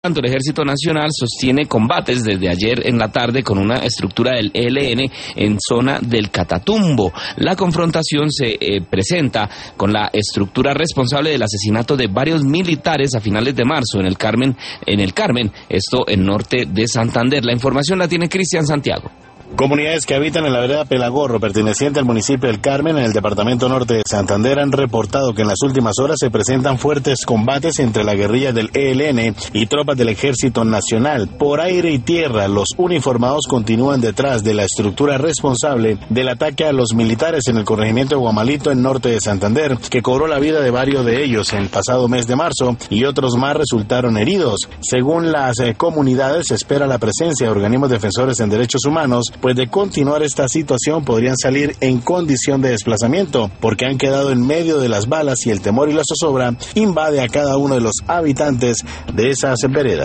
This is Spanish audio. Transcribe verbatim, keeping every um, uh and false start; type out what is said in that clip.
El Ejército Nacional sostiene combates desde ayer en la tarde con una estructura del E L N en zona del Catatumbo. La confrontación se eh, presenta con la estructura responsable del asesinato de varios militares a finales de marzo en el Carmen, en el Carmen, esto en norte de Santander. La información la tiene Cristian Santiago. Comunidades que habitan en la vereda Pelagorro, perteneciente al municipio del Carmen, en el departamento norte de Santander, han reportado que en las últimas horas se presentan fuertes combates entre la guerrilla del E L N y tropas del Ejército Nacional. Por aire y tierra, los uniformados continúan detrás de la estructura responsable del ataque a los militares en el corregimiento de Guamalito, en norte de Santander, que cobró la vida de varios de ellos en el pasado mes de marzo, y otros más resultaron heridos. Según las eh, comunidades, se espera la presencia de organismos defensores en derechos humanos, pues de continuar esta situación podrían salir en condición de desplazamiento, porque han quedado en medio de las balas y el temor y la zozobra invade a cada uno de los habitantes de esas veredas.